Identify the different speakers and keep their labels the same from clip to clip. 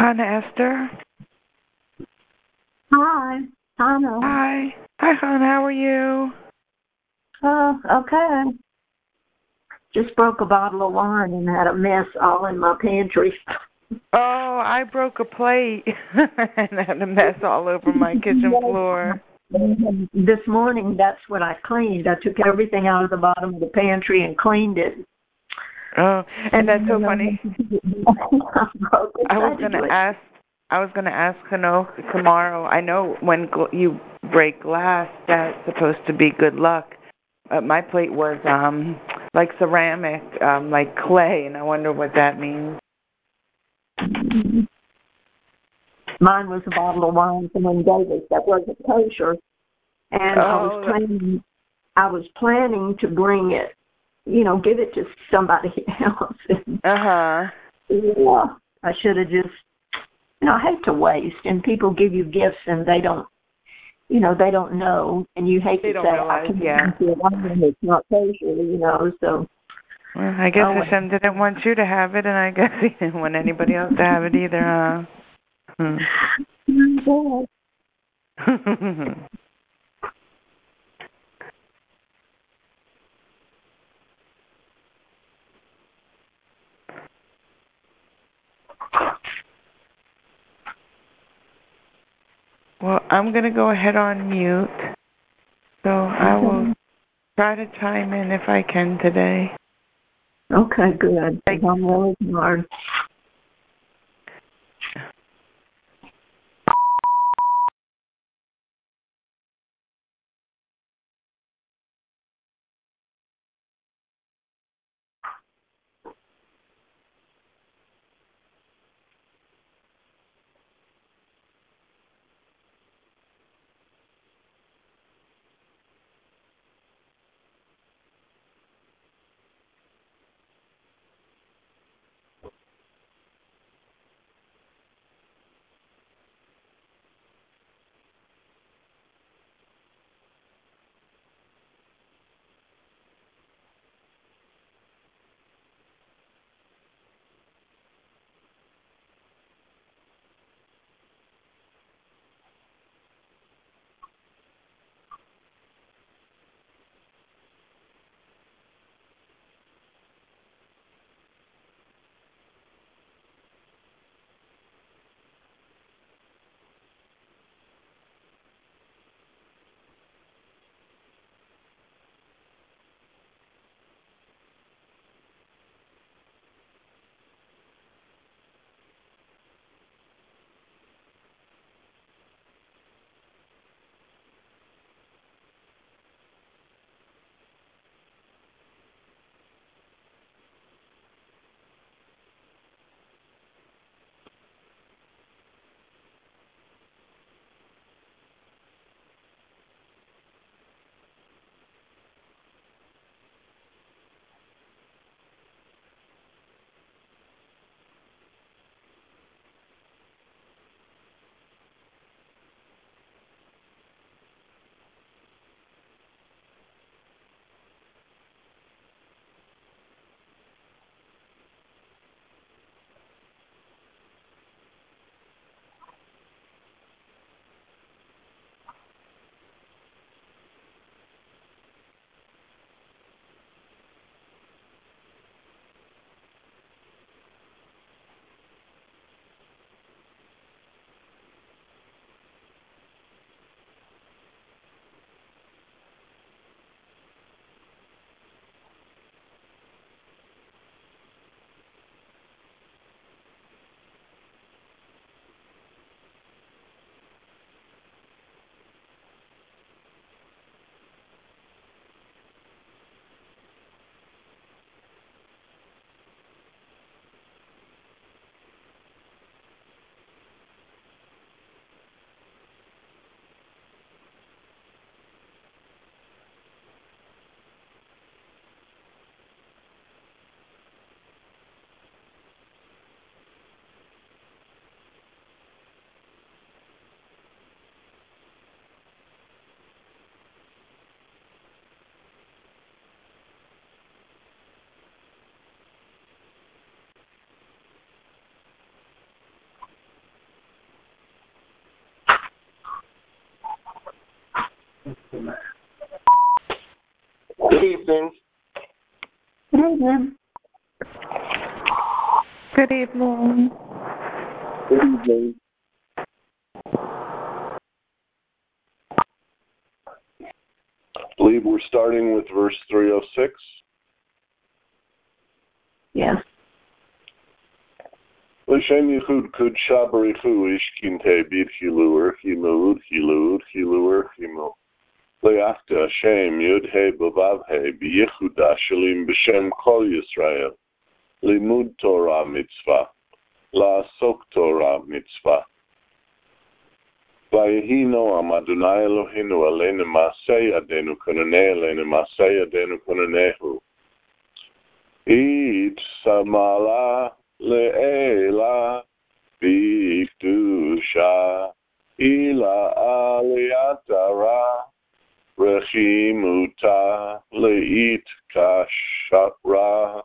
Speaker 1: Hannah Esther.
Speaker 2: Hi. Hannah.
Speaker 1: Hi. Hi, Hannah. How are you?
Speaker 2: Okay. Just broke a bottle of wine and had a mess all in my pantry.
Speaker 1: Oh, I broke a plate and had a mess all over my kitchen floor.
Speaker 2: This morning, that's what I cleaned. I took everything out of the bottom of the pantry and cleaned it.
Speaker 1: Oh, and that's so funny. I was gonna ask Hanoch tomorrow. I know when you break glass, that's supposed to be good luck. My plate was like ceramic, like clay, and I wonder what that means.
Speaker 2: Mine was a bottle of wine someone gave us that wasn't kosher, and I was planning to bring it, give it to somebody else. Yeah, I should have just, I hate to waste, and people give you gifts and they don't, they don't know, and you hate to say, I can't do it, it's not kosher, so.
Speaker 1: Well, I guess Hashem didn't want you to have it, and I guess he didn't want anybody else to have it either, huh? Well, I'm going to go ahead on mute, so I will try to chime in if I can today.
Speaker 2: Okay, good. I'm really hard.
Speaker 3: Good evening.
Speaker 2: Good evening.
Speaker 1: Good evening.
Speaker 3: Good evening. I believe we're starting with verse 306.
Speaker 2: Yes.
Speaker 3: L'shem yichud kudsha barichu ishkinte b'chilu urchimu urchilu urchilu urchimu le'achta Hashem yud he b'vav he b'yichuda shalim b'shem kol Yisrael limud Torah mitzvah la'asok Torah mitzvah Vayehi Noam Adonai Eloheinu aleinu ma'aseh yadenu konaneh aleinu ma'aseh yadenu konanehu It samala le'ela b'ikdusha ila aliyatara rechimuta le'it kashara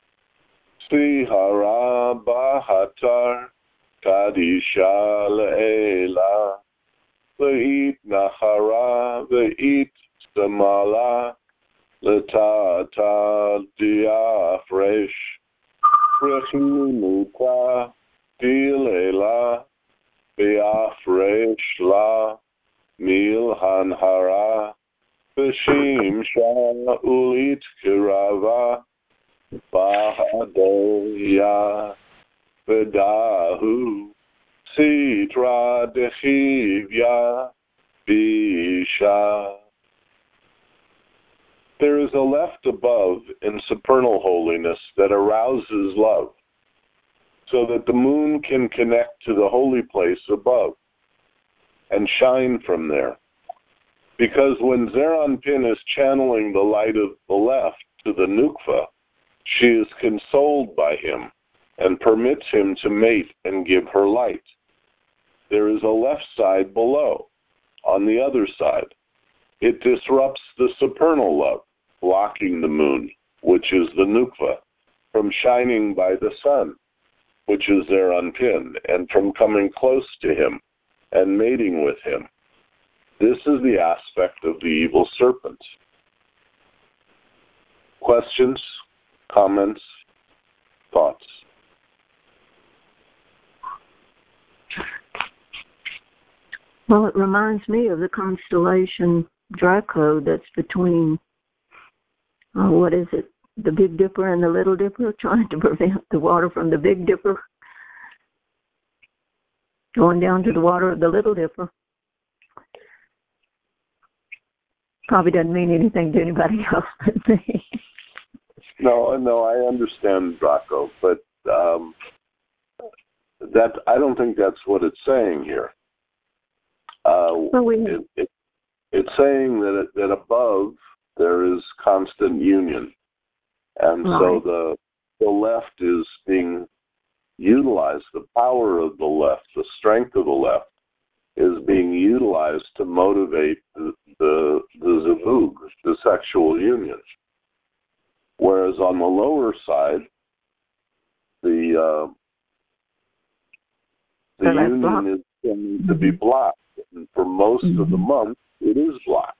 Speaker 3: sihara bahatar kadisha le'ela le'it nachara ve'it samala L'tata diafresh, rechimuta dilela, biafresh la, milhanhara, b'shim sha'ulit kirava, bahadoya, v'dahu, sitra dechivya, bisha. There is a left above in supernal holiness that arouses love, so that the moon can connect to the holy place above and shine from there. Because when Zeranpin is channeling the light of the left to the Nukva, she is consoled by him and permits him to mate and give her light. There is a left side below, on the other side. It disrupts the supernal love, blocking the moon, which is the Nukva, from shining by the sun, which is Zeranpin, and from coming close to him and mating with him. This is the aspect of the evil serpent. Questions, comments, thoughts?
Speaker 2: Well, it reminds me of the constellation Draco that's between what is it? The Big Dipper and the Little Dipper, trying to prevent the water from the Big Dipper going down to the water of the Little Dipper. Probably doesn't mean anything to anybody else but me.
Speaker 3: No, I understand Draco, but that I don't think that's what it's saying here. It's saying that above there is constant union, and so the left is being utilized. The power of the left, the strength of the left, is being utilized to motivate the zivug, the sexual union. Whereas on the lower side, the union is going to be blocked. And for most of the month, it is blocked.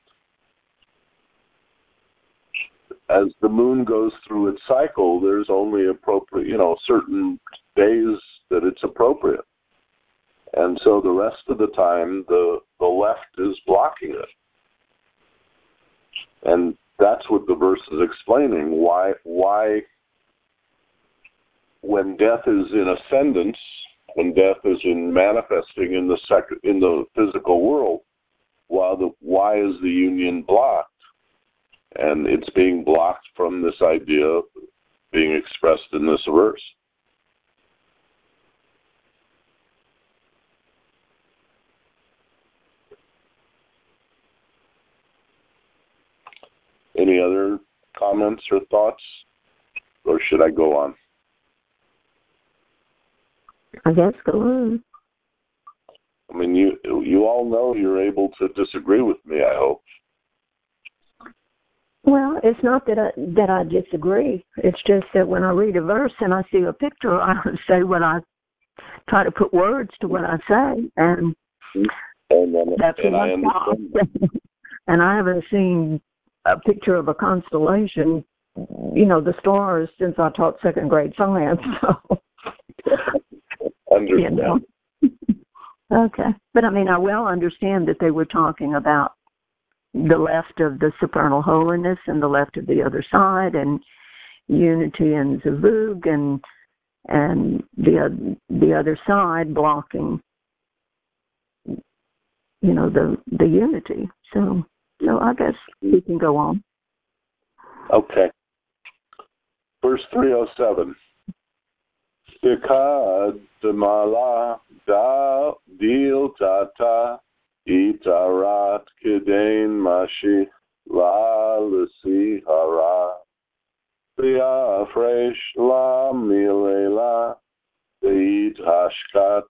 Speaker 3: As the moon goes through its cycle, there's only certain days that it's appropriate. And so the rest of the time, the left is blocking it. And that's what the verse is explaining. Why when death is in ascendance, when death is in manifesting in the physical world, why is the union blocked? And it's being blocked from this idea being expressed in this verse. Any other comments or thoughts? Or should I go on?
Speaker 2: I guess go on.
Speaker 3: I mean, you all know you're able to disagree with me, I hope.
Speaker 2: Well, it's not that I disagree. It's just that when I read a verse and I see a picture, I say what I try to put words to what I say, and that's what I understand. and I haven't seen a picture of a constellation, the stars, since I taught second grade science. So,
Speaker 3: understand.
Speaker 2: Okay. But I well understand that they were talking about the left of the supernal holiness and the left of the other side, and unity and Zavug, and the other side blocking, the unity. So I guess we can go on.
Speaker 3: Okay. Verse 307. Ikad demala da dil tata itarat kedain mashi la lisi hara Bia fresh la milela beit hashkat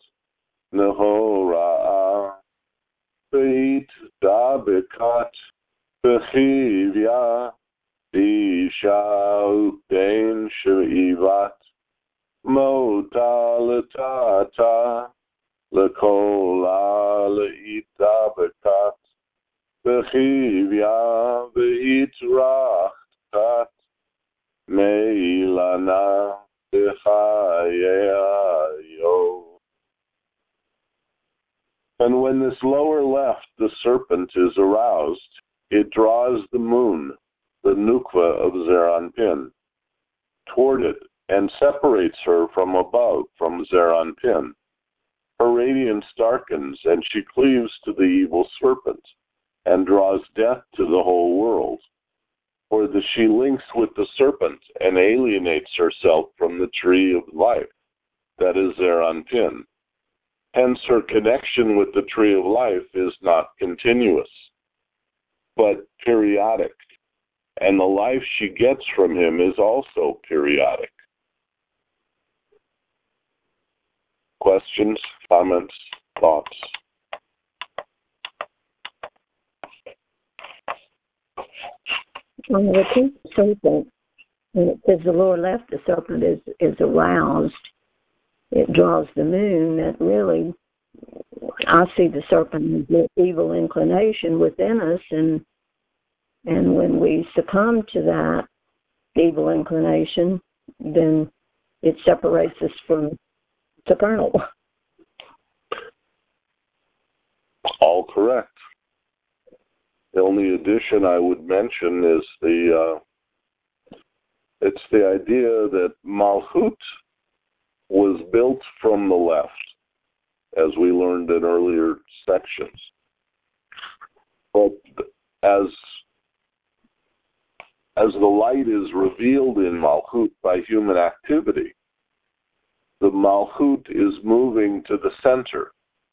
Speaker 3: nehora beit dabikat bechivya Isha ukein shivat mota letata lekola leita bekat bechivya beitrachtat meilana bechayayo. And when this lower left, the serpent, is aroused, it draws the moon, the Nukva of Zeranpin, toward it and separates her from above, from Zeranpin. Her radiance darkens, and she cleaves to the evil serpent and draws death to the whole world. For she links with the serpent and alienates herself from the tree of life, that is Zeranpin. Hence her connection with the tree of life is not continuous, but periodic. And the life she gets from him is also periodic. Questions, comments, thoughts?
Speaker 2: On the serpent, when it says the lower left, the serpent is aroused, it draws the moon. That really, I see the serpent as the evil inclination within us, and when we succumb to that evil inclination, then it separates us from supernal.
Speaker 3: All correct. The only addition I would mention is it's the idea that Malchut was built from the left, as we learned in earlier sections. But as the light is revealed in Malchut by human activity, the Malchut is moving to the center.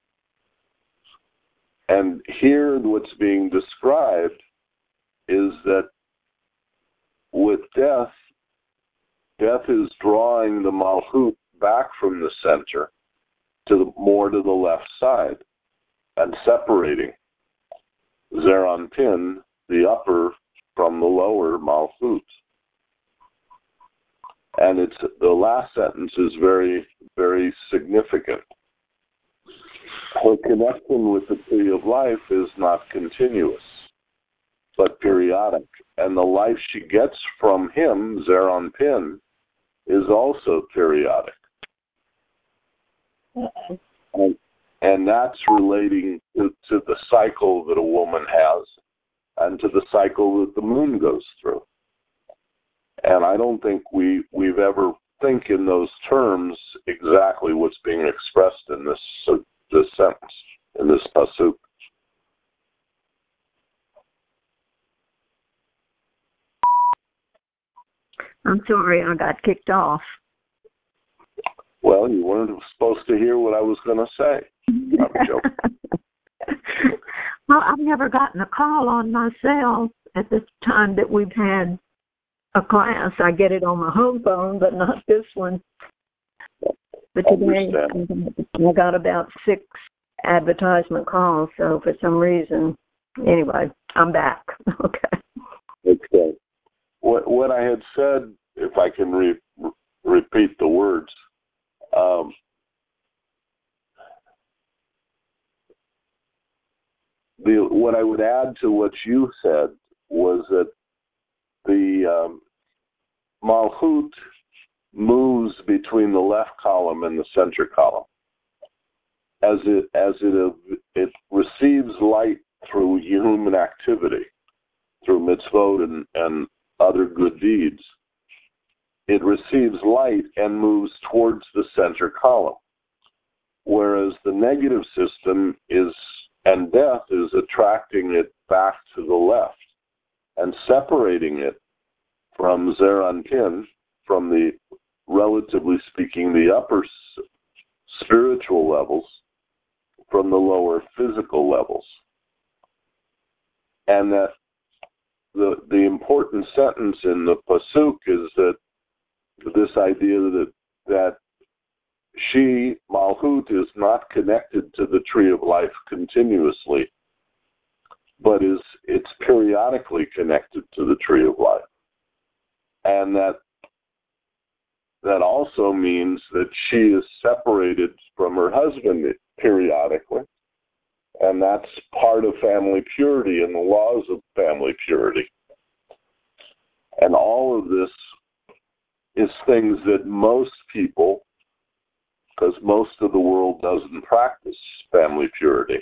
Speaker 3: And here what's being described is that with death is drawing the Malchut back from the center more to the left side and separating Zeranpin, the upper, from the lower Malchut. And the last sentence is very, very significant. Her connection with the tree of life is not continuous, but periodic. And the life she gets from him, Zeranpin, is also periodic. And that's relating to the cycle that a woman has and to the cycle that the moon goes through. And I don't think we've ever think in those terms exactly what's being expressed in this sentence, in this pasuk.
Speaker 2: I'm sorry, I got kicked off.
Speaker 3: Well, you weren't supposed to hear what I was going to say. I'm joking.
Speaker 2: Well, I've never gotten a call on my cell at the time that we've had a class. I get it on my home phone, but not this one. But today I got about 6 advertisement calls, so for some reason, anyway, I'm back. Okay.
Speaker 3: Okay. What I had said, if I can repeat the words, what I would add to what you said was that the Malchut moves between the left column and the center column. As it receives light through human activity, through mitzvot and other good deeds, it receives light and moves towards the center column. Whereas the negative system and death is attracting it back to the left and separating it from Zer Anpin, from the, relatively speaking, the upper spiritual levels, from the lower physical levels. And that the important sentence in the Pasuk is that this idea that she, Malchut, is not connected to the tree of life continuously, but it's periodically connected to the tree of life. And that also means that she is separated from her husband periodically, and that's part of family purity and the laws of family purity. And all of this is things that most people, because most of the world doesn't practice family purity,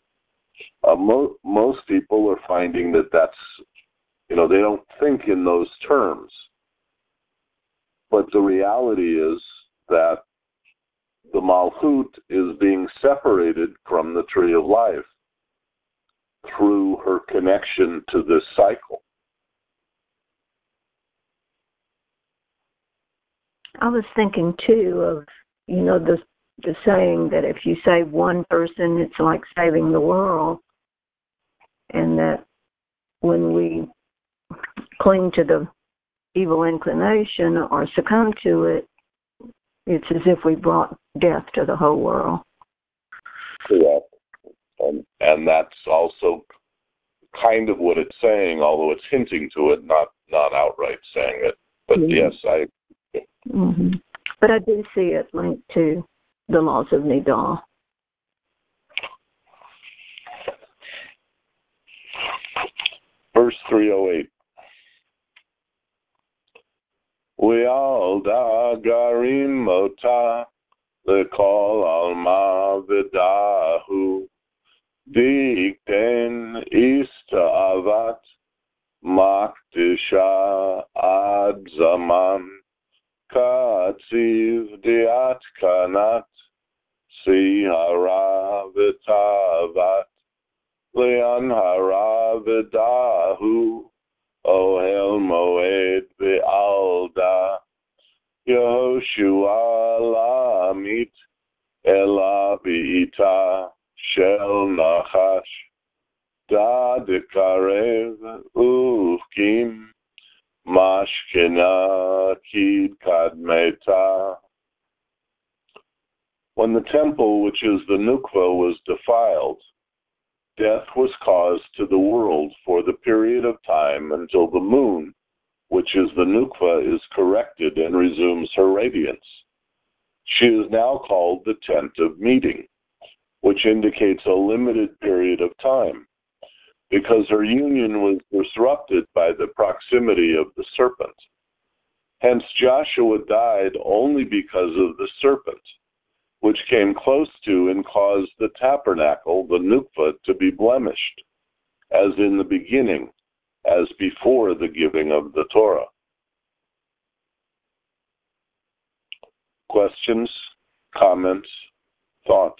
Speaker 3: most people are finding that's, they don't think in those terms. But the reality is that the Malchut is being separated from the tree of life through her connection to this cycle.
Speaker 2: I was thinking too of, the saying that if you save one person, it's like saving the world. And that when we cling to the evil inclination or succumb to it, it's as if we brought death to the whole world.
Speaker 3: Correct. And that's also kind of what it's saying, although it's hinting to it, not outright saying it. But yes, I...
Speaker 2: Mm-hmm. But I do see it linked to the laws of Nidal.
Speaker 3: Verse 308. U'yalda garim mota lekol alma v'dahu dikten ista'avat makdisha ad zaman katziv diat kanat sihara v'tavat le'an hara v'dahu Ohel Moed Ve'alda Yehoshua Lamit Ela Bi'ita Shel Nachash Da Dekarev Ufkim Mashkena Kid Kadmeta. When the temple, which is the Nukva, was defiled, death was caused to the world for the period of time until the moon, which is the Nukva, is corrected and resumes her radiance. She is now called the tent of meeting, which indicates a limited period of time, because her union was disrupted by the proximity of the serpent. Hence Joshua died only because of the serpent, which came close to and caused the tabernacle, the Nukva, to be blemished, as in the beginning, as before the giving of the Torah. Questions, comments, thoughts?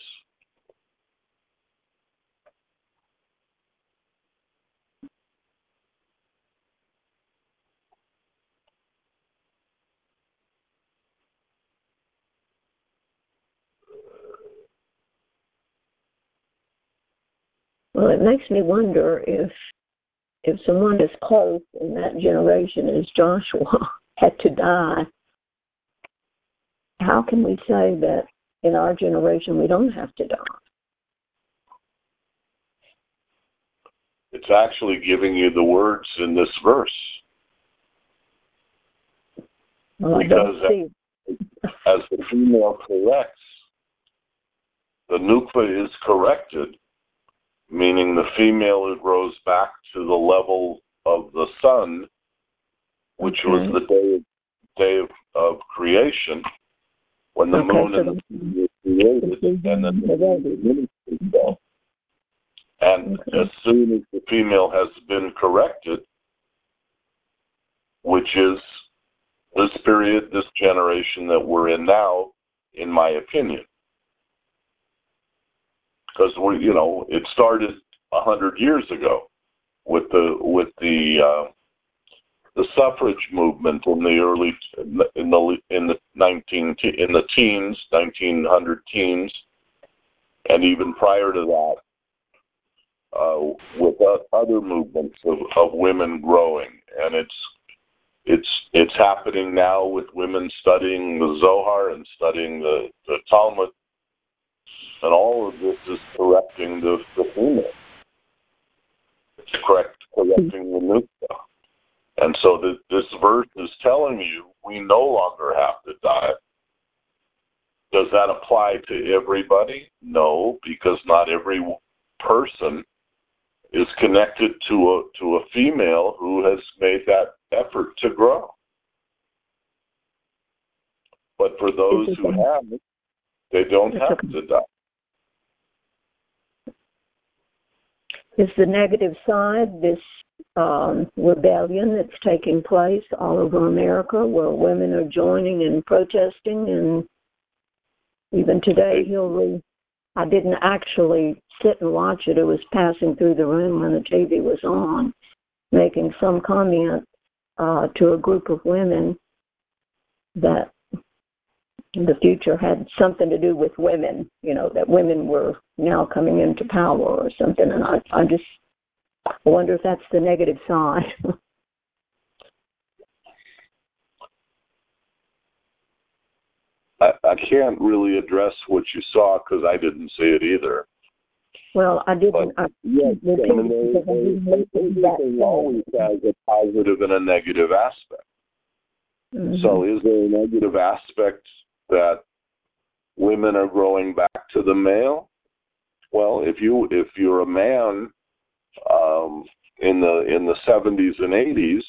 Speaker 2: Well, it makes me wonder if someone as close in that generation as Joshua had to die, how can we say that in our generation we don't have to die?
Speaker 3: It's actually giving you the words in this verse.
Speaker 2: Well,
Speaker 3: because as the female corrects, the Nukva is corrected, meaning the female grows back to the level of the sun, which was the day of creation, when the moon and the sun were created, and then the female. And as soon as the female has been corrected, which is this period, this generation that we're in now, in my opinion, because it started 100 years ago with the suffrage movement in the early in the 1900 teens, and even prior to that, with other movements of women growing, and it's happening now with women studying the Zohar and studying the Talmud, and all of this is correcting the female. It's correcting the nukta. And so this verse is telling you we no longer have to die. Does that apply to everybody? No, because not every person is connected to a female who has made that effort to grow. But for those who have, they don't have to die.
Speaker 2: Is the negative side this rebellion that's taking place all over America, where women are joining and protesting, and even today, Hillary, I didn't actually sit and watch it. It was passing through the room when the TV was on, making some comment to a group of women that the future had something to do with women, that women were now coming into power or something. And I just wonder if that's the negative side.
Speaker 3: I can't really address what you saw because I didn't see it either.
Speaker 2: Well, I didn't.
Speaker 3: Yes, everything always has a positive and a negative aspect. Mm-hmm. So is there a negative aspect that women are growing back to the male? Well, if you're a man in the 70s and 80s,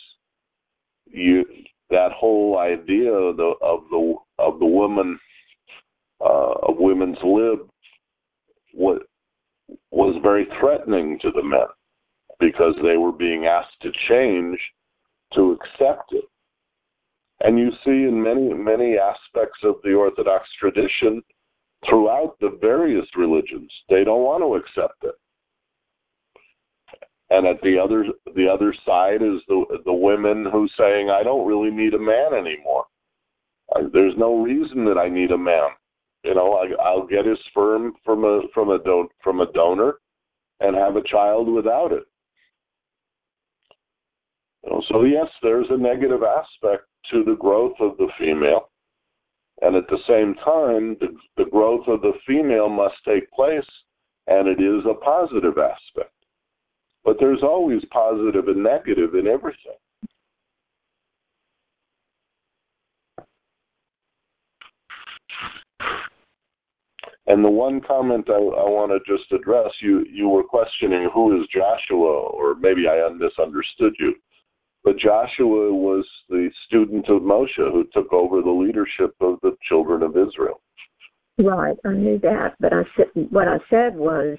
Speaker 3: that whole idea of the woman of women's lib was very threatening to the men, because they were being asked to change to accept it. And you see in many aspects of the Orthodox tradition throughout the various religions, they don't want to accept it. And at the other side is the women who saying, I don't really need a man anymore. There's no reason that I need a man. I'll get his sperm from a donor and have a child without it. So yes, there's a negative aspect to the growth of the female, and at the same time, the growth of the female must take place, and it is a positive aspect. But there's always positive and negative in everything. And the one comment I want to just address, you were questioning who is Joshua, or maybe I misunderstood you. But Joshua was the student of Moshe who took over the leadership of the children of Israel.
Speaker 2: Right, I knew that. But what I said was,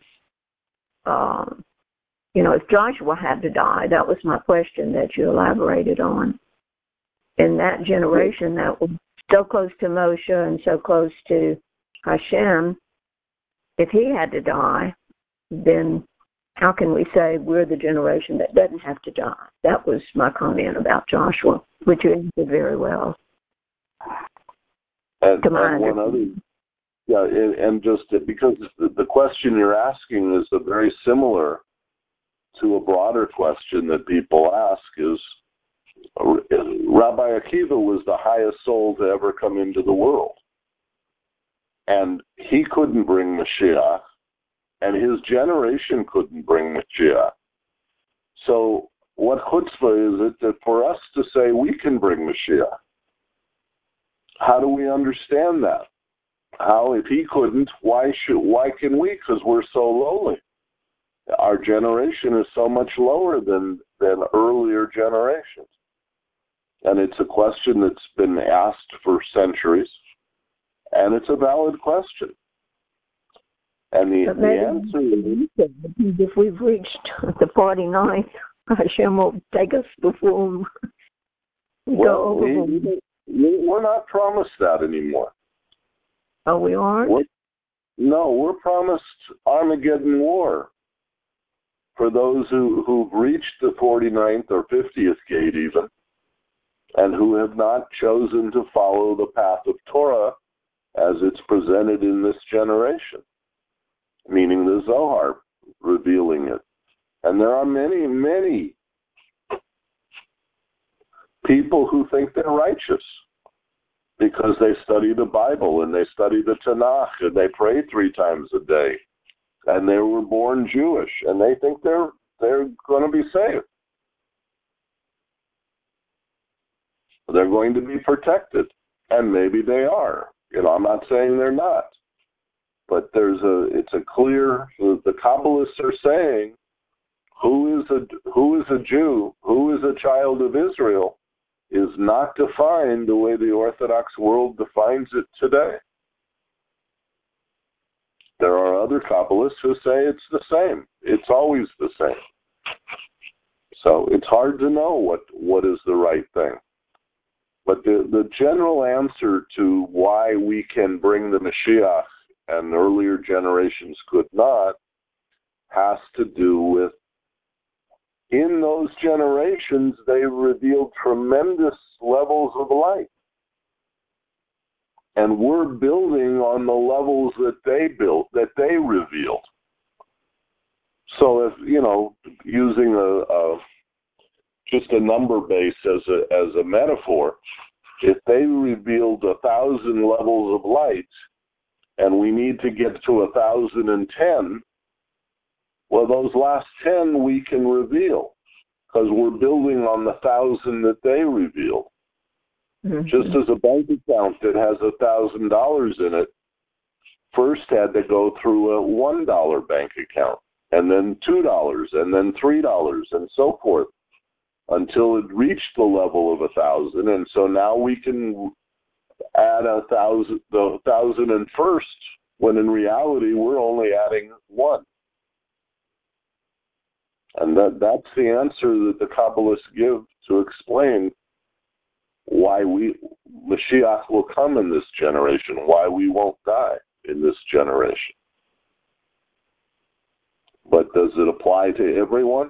Speaker 2: if Joshua had to die, that was my question that you elaborated on. In that generation that was so close to Moshe and so close to Hashem, if he had to die, then how can we say we're the generation that doesn't have to die? That was my comment about Joshua, which you answered very well.
Speaker 3: And one other, and just because the question you're asking is very similar to a broader question that people ask is, Rabbi Akiva was the highest soul to ever come into the world. And he couldn't bring Mashiach, and his generation couldn't bring Mashiach. So what chutzpah is it that for us to say we can bring Mashiach? How do we understand that? How, if he couldn't, why can we? Because we're so lowly. Our generation is so much lower than earlier generations. And it's a question that's been asked for centuries, and it's a valid question. And the answer is,
Speaker 2: if we've reached the 49th, Hashem will take us before we go over.
Speaker 3: We're not promised that anymore.
Speaker 2: Oh, we aren't?
Speaker 3: We're promised Armageddon War for those who've reached the 49th or 50th gate even, and who have not chosen to follow the path of Torah as it's presented in this generation, meaning the Zohar revealing it. And there are many, many people who think they're righteous because they study the Bible and they study the Tanakh and they pray 3 times a day and they were born Jewish and they think they're going to be saved. They're going to be protected, and maybe they are. I'm not saying they're not, but it's a clear. The Kabbalists are saying, who is a Jew, who is a child of Israel, is not defined the way the Orthodox world defines it today. There are other Kabbalists who say it's the same. It's always the same. So it's hard to know what is the right thing. But the general answer to why we can bring the Mashiach and earlier generations could not has to do with, in those generations, they revealed tremendous levels of light. And we're building on the levels that they built, that they revealed. So if, using just a number base as a metaphor, if they revealed 1,000 levels of light and we need to get to 1,010, well, those last 10 we can reveal because we're building on the 1,000 that they revealed. Mm-hmm. Just as a bank account that has $1,000 in it first had to go through a $1 bank account, and then $2, and then $3, and so forth, until it reached the level of 1,000. And so now we can add the 1,001st, when in reality we're only adding 1. And that's the answer that the Kabbalists give to explain why Mashiach will come in this generation, why we won't die in this generation. But does it apply to everyone?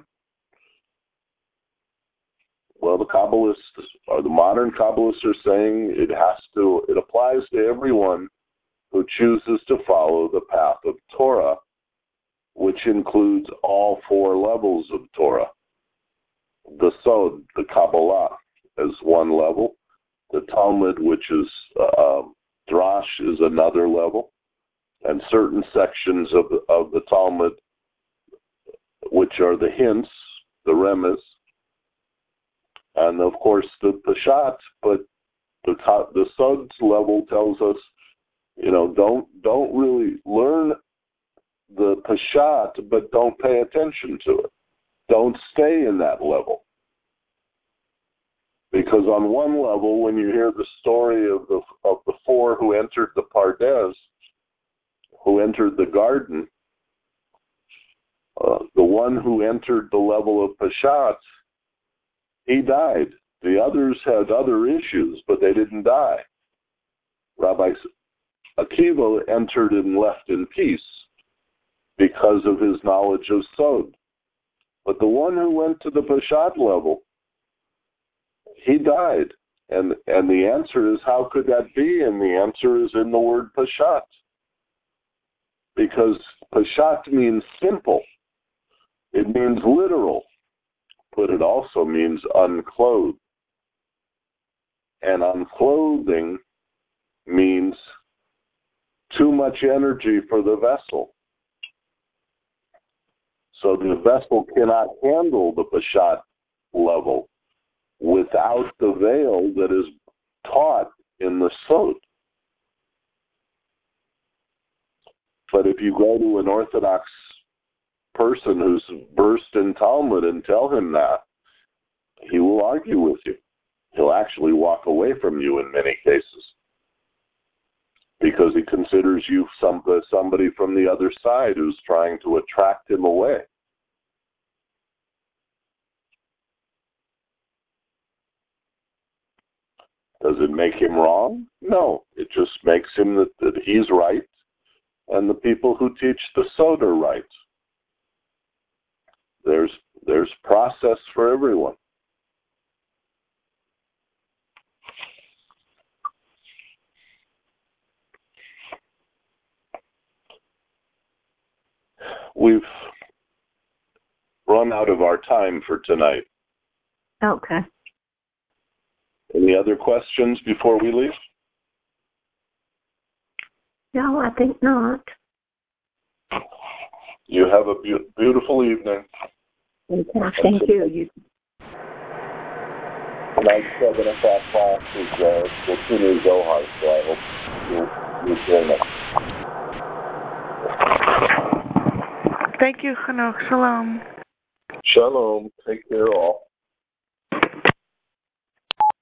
Speaker 3: Well, the Kabbalists, or the modern Kabbalists, are saying it applies to everyone who chooses to follow the path of Torah, which includes all 4 levels of Torah. The Sod, the Kabbalah, as one level. The Talmud, which is Drash, is another level. And certain sections of the Talmud, which are the hints, the remez, and of course the Peshat. But the Sod's level tells us, don't really learn the Peshat, but don't pay attention to it. Don't stay in that level. Because on one level, when you hear the story of the 4 who entered the Pardes, who entered the garden, the one who entered the level of Peshat, he died. The others had other issues, but they didn't die. Rabbi Akiva entered and left in peace because of his knowledge of Sod. But the one who went to the Peshat level, he died. And the answer is, how could that be? And the answer is in the word Peshat. Because Peshat means simple. It means literal. But it also means unclothed. And unclothing means too much energy for the vessel. So the vessel cannot handle the Peshat level without the veil that is taught in the Sod. But if you go to an Orthodox person who's versed in Talmud and tell him that, he will argue with you. He'll actually walk away from you in many cases because he considers you somebody from the other side who's trying to attract him away. Does it make him wrong? No. It just makes him that he's right and the people who teach the Sod are right. There's process for everyone. We've run out of our time for tonight.
Speaker 2: Okay.
Speaker 3: Any other questions before we leave?
Speaker 2: No, I think not.
Speaker 3: You have a beautiful evening.
Speaker 2: Okay, thank you.
Speaker 3: Tonight's 7 o'clock class is Continue Zohar, so I hope you'll join us.
Speaker 1: Thank you, Hanoch. Shalom.
Speaker 3: Shalom. Take care all.